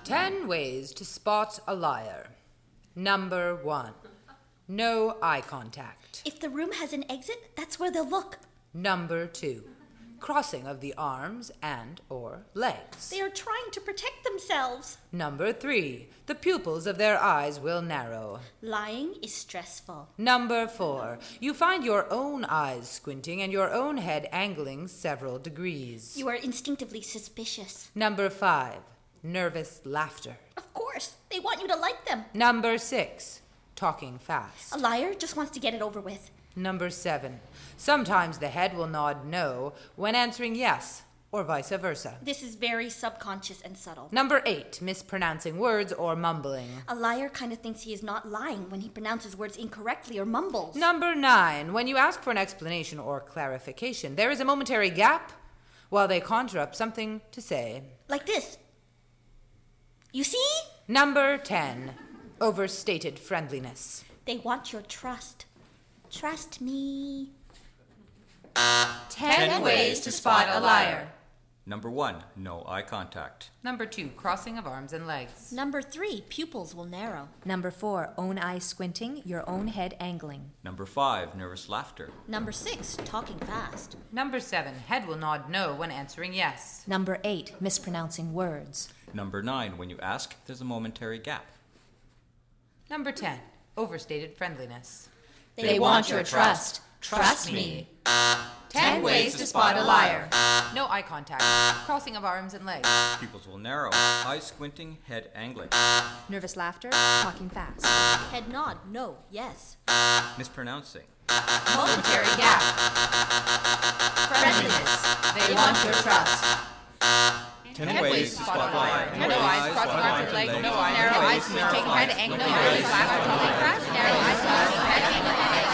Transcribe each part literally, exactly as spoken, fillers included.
Ten ways to spot a liar. Number one, no eye contact. If the room has an exit, that's where they'll look. Number two, crossing of the arms and or legs. They are trying to protect themselves. Number three, the pupils of their eyes will narrow. Lying is stressful. Number four, you find your own eyes squinting and your own head angling several degrees. You are instinctively suspicious. Number five, nervous laughter. Of course, they want you to like them. Number six, talking fast. A liar just wants to get it over with. Number seven, sometimes the head will nod no when answering yes, or vice versa. This is very subconscious and subtle. Number eight, mispronouncing words or mumbling. A liar kind of thinks he is not lying when he pronounces words incorrectly or mumbles. Number nine, when you ask for an explanation or clarification, there is a momentary gap while they conjure up something to say. Like this. You see? Number ten, overstated friendliness. They want your trust. Trust me. Ten, Ten ways to spot a liar. Number one, no eye contact. Number two, crossing of arms and legs. Number three, pupils will narrow. Number four, own eye squinting, your own head angling. Number five, nervous laughter. Number six, talking fast. Number seven, head will nod no when answering yes. Number eight, mispronouncing words. Number nine, when you ask, there's a momentary gap. Number ten, overstated friendliness. They, they want your trust. Trust, trust me. Ten ways to spot a liar. No eye contact. Crossing of arms and legs. Pupils will narrow. Eyes squinting, head angling. Nervous laughter, talking fast. Head nod, no, yes. Mispronouncing. Momentary gap. Friendliness. They want your trust. Ten, Ten ways, ways to spot a liar. No, no eyes, crossing arms and legs. No eyes, narrow eyes, squinting, head angling. Nervous laughter, talking fast. Narrow eyes, squinting, head angling.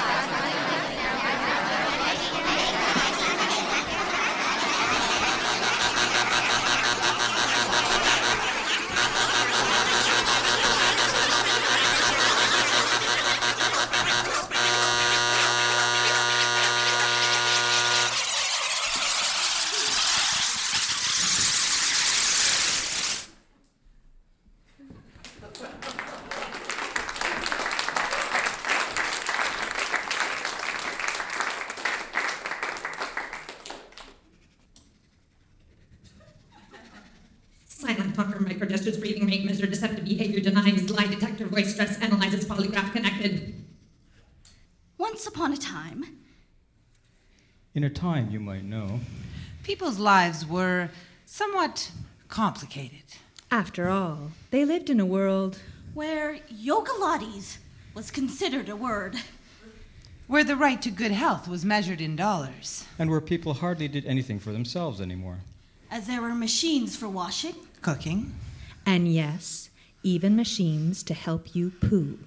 Silent talker, microgestures, breathing rate, measure, deceptive behavior, denies, lie detector, voice stress, analyzes, polygraph connected. Once upon a time. In a time you might know. People's lives were somewhat complicated. After all, they lived in a world where Yogalates was considered a word. Where the right to good health was measured in dollars. And where people hardly did anything for themselves anymore. As there were machines for washing, cooking, and yes, even machines to help you poo.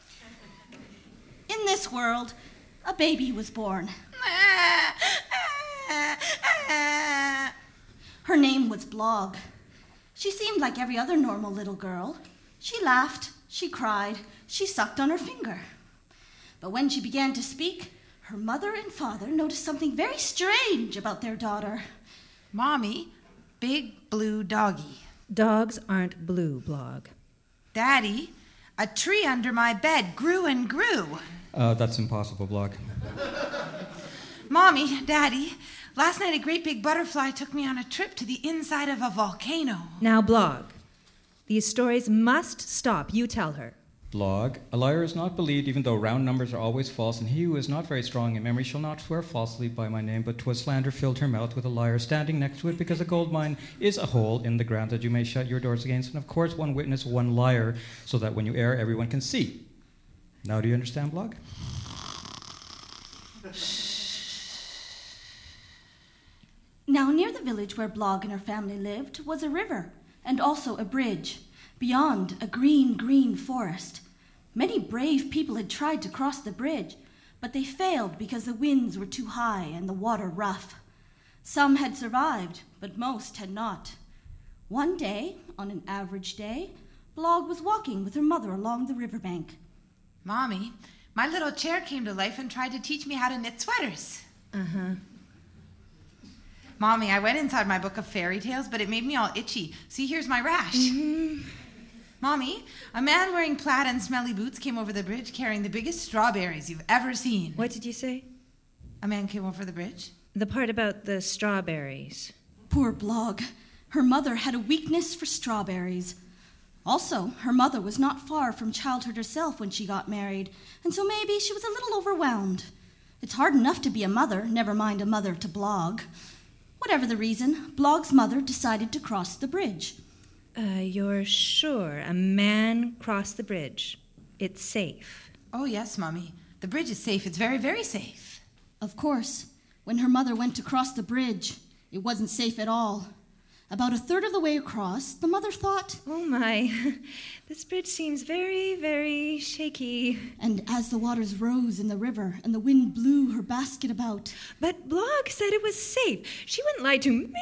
In this world, a baby was born. Her name was Blog. She seemed like every other normal little girl. She laughed, she cried, she sucked on her finger. But when she began to speak, her mother and father noticed something very strange about their daughter. Mommy, big blue doggy. Dogs aren't blue, Blog. Daddy, a tree under my bed grew and grew. Uh, that's impossible, Blog. Mommy, Daddy, last night a great big butterfly took me on a trip to the inside of a volcano. Now, Blog, these stories must stop. You tell her. Blog, a liar is not believed even though round numbers are always false, and he who is not very strong in memory shall not swear falsely by my name, but 'twas slander filled her mouth with a liar standing next to it, because a gold mine is a hole in the ground that you may shut your doors against, and of course one witness, one liar, so that when you err everyone can see. Now do you understand, Blog? Now near the village where Blog and her family lived was a river, and also a bridge. Beyond, a green, green forest. Many brave people had tried to cross the bridge, but they failed because the winds were too high and the water rough. Some had survived, but most had not. One day, on an average day, Blog was walking with her mother along the riverbank. Mommy, my little chair came to life and tried to teach me how to knit sweaters. Uh-huh. Mommy, I went inside my book of fairy tales, but it made me all itchy. See, here's my rash. Mm-hmm. Mommy, a man wearing plaid and smelly boots came over the bridge carrying the biggest strawberries you've ever seen. What did you say? A man came over the bridge? The part about the strawberries. Poor Blog. Her mother had a weakness for strawberries. Also, her mother was not far from childhood herself when she got married, and so maybe she was a little overwhelmed. It's hard enough to be a mother, never mind a mother to Blog. Whatever the reason, Blog's mother decided to cross the bridge. Uh, you're sure a man crossed the bridge? It's safe. Oh, yes, Mommy. The bridge is safe. It's very, very safe. Of course, when her mother went to cross the bridge, it wasn't safe at all. About a third of the way across, the mother thought, Oh my, this bridge seems very, very shaky. And as the waters rose in the river and the wind blew her basket about. But Blog said it was safe. She wouldn't lie to me.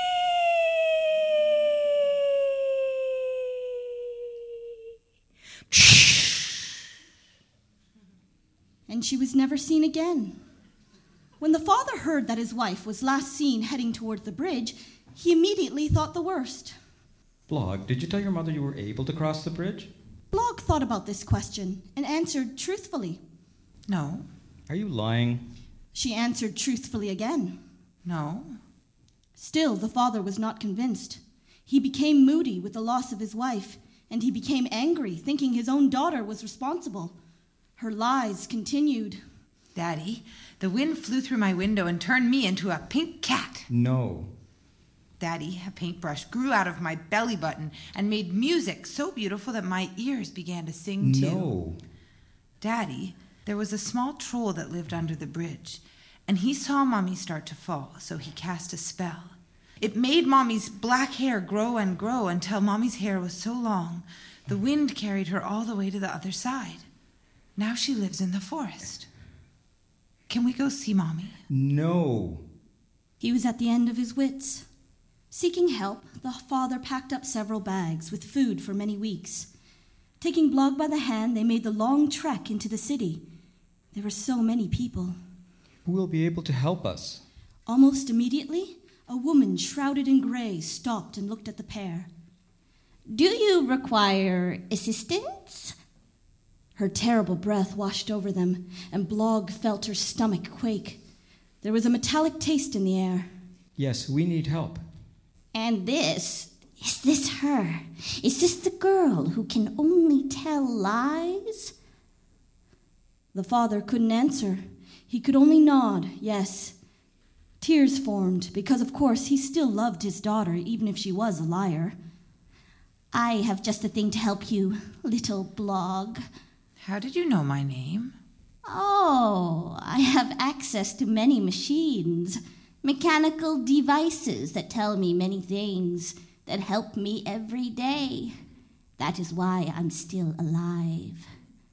And she was never seen again. When the father heard that his wife was last seen heading toward the bridge, he immediately thought the worst. Blog, did you tell your mother you were able to cross the bridge? Blog thought about this question and answered truthfully. No. Are you lying? She answered truthfully again. No. Still, the father was not convinced. He became moody with the loss of his wife, and he became angry, thinking his own daughter was responsible. Her lies continued. Daddy, the wind flew through my window and turned me into a pink cat. No. Daddy, a paintbrush grew out of my belly button and made music so beautiful that my ears began to sing too. No. Daddy, there was a small troll that lived under the bridge, and he saw Mommy start to fall, so he cast a spell. It made Mommy's black hair grow and grow until Mommy's hair was so long, the wind carried her all the way to the other side. Now she lives in the forest. Can we go see Mommy? No. He was at the end of his wits. Seeking help, the father packed up several bags with food for many weeks. Taking Blog by the hand, they made the long trek into the city. There were so many people. Who will be able to help us? Almost immediately, a woman shrouded in gray stopped and looked at the pair. Do you require assistance? Her terrible breath washed over them, and Blog felt her stomach quake. There was a metallic taste in the air. Yes, we need help. And this, is this her? Is this the girl who can only tell lies? The father couldn't answer. He could only nod, yes. Tears formed, because of course he still loved his daughter, even if she was a liar. I have just the thing to help you, little Blog. How did you know my name? Oh, I have access to many machines, mechanical devices that tell me many things, that help me every day. That is why I'm still alive.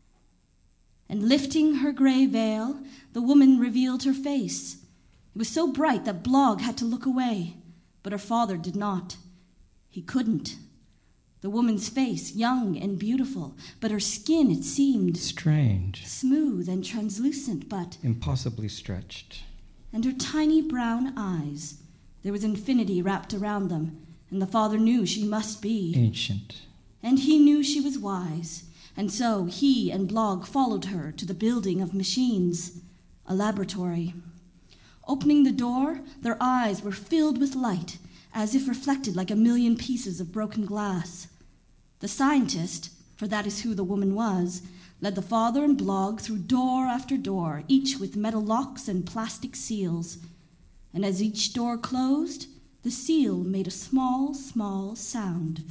And lifting her gray veil, the woman revealed her face. It was so bright that Blog had to look away, but her father did not. He couldn't. The woman's face, young and beautiful, but her skin, it seemed... Strange. Smooth and translucent, but... Impossibly stretched. And her tiny brown eyes. There was infinity wrapped around them, and the father knew she must be... Ancient. And he knew she was wise, and so he and Blog followed her to the building of machines, a laboratory. Opening the door, their eyes were filled with light, as if reflected like a million pieces of broken glass. The scientist, for that is who the woman was, led the father and Blog through door after door, each with metal locks and plastic seals. And as each door closed, the seal made a small, small sound.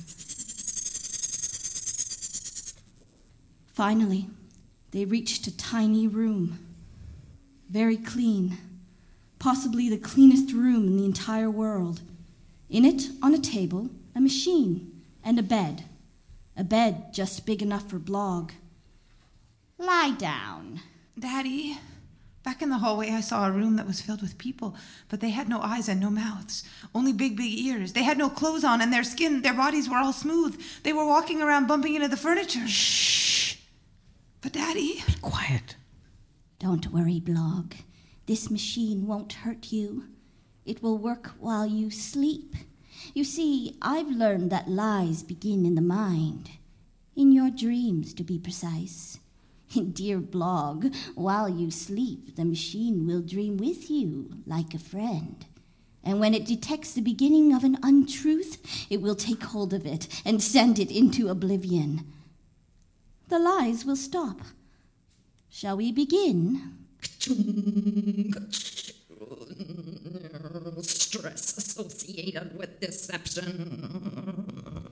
Finally, they reached a tiny room. Very clean. Possibly the cleanest room in the entire world. In it, on a table, a machine and a bed. A bed just big enough for Blog. Lie down. Daddy, back in the hallway I saw a room that was filled with people, but they had no eyes and no mouths, only big, big ears. They had no clothes on, and their skin, their bodies were all smooth. They were walking around bumping into the furniture. Shh! But Daddy... Be quiet. Don't worry, Blog. This machine won't hurt you. It will work while you sleep. You see, I've learned that lies begin in the mind. In your dreams, to be precise. Dear Blog, while you sleep, the machine will dream with you, like a friend. And when it detects the beginning of an untruth, it will take hold of it and send it into oblivion. The lies will stop. Shall we begin? Stress associated with deception.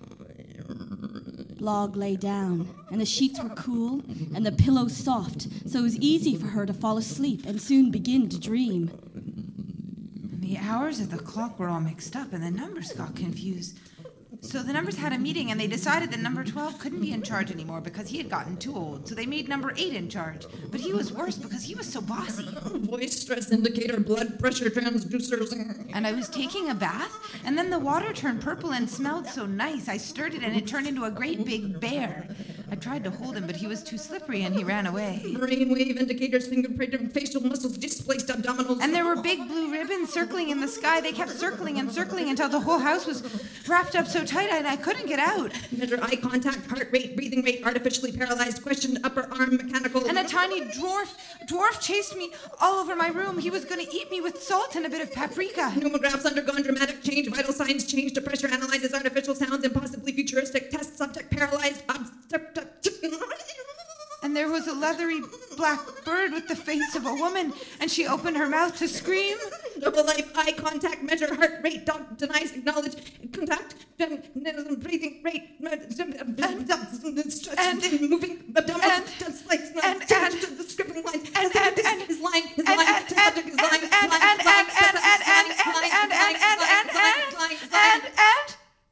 Blog lay down, and the sheets were cool, and the pillows soft, so it was easy for her to fall asleep and soon begin to dream. The hours of the clock were all mixed up, and the numbers got confused. So the numbers had a meeting, and they decided that number twelve couldn't be in charge anymore because he had gotten too old. So they made number eight in charge. But he was worse because he was so bossy. Voice stress indicator, blood pressure transducers. And I was taking a bath, and then the water turned purple and smelled so nice. I stirred it, and it turned into a great big bear. I tried to hold him, but he was too slippery, and he ran away. Brainwave indicators, fingerprint, facial muscles, displaced abdominals. And there were big blue ribbons circling in the sky. They kept circling and circling until the whole house was wrapped up so tight and I couldn't get out. Measure eye contact, heart rate, breathing rate, artificially paralyzed, questioned upper arm mechanical. And a tiny dwarf, dwarf chased me all over my room. He was going to eat me with salt and a bit of paprika. Pneumographs undergone dramatic change, vital signs change to pressure, analyzes artificial sounds, impossibly futuristic, test subject paralyzed, obstruct. And there was a leathery black bird with the face of a woman, and she opened her mouth to scream. Double life, eye contact, measure heart rate, dog denies, acknowledge, contact, breathing rate, and, moving abdominals, slice, and, and, the scribbling lines, and, and, and, his line, his and, line, and, subject is lying, and, and, and, and, and, and, and, and, and, and, and, and,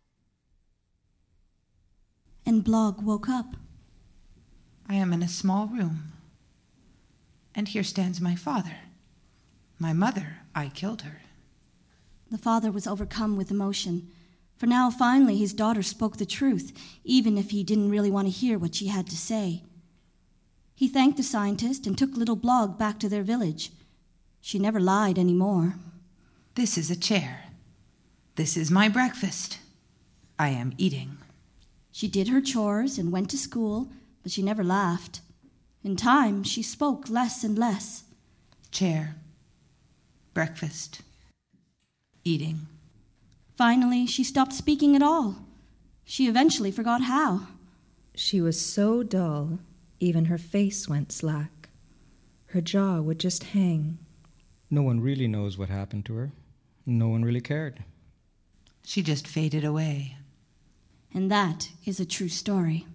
and Blog woke up. I am in a small room, and here stands my father. My mother, I killed her. The father was overcome with emotion, for now finally his daughter spoke the truth, even if he didn't really want to hear what she had to say. He thanked the scientist and took little Blog back to their village. She never lied anymore. This is a chair. This is my breakfast. I am eating. She did her chores and went to school, but she never laughed. In time, she spoke less and less. Chair. Breakfast. Eating. Finally, she stopped speaking at all. She eventually forgot how. She was so dull, even her face went slack. Her jaw would just hang. No one really knows what happened to her. No one really cared. She just faded away. And that is a true story.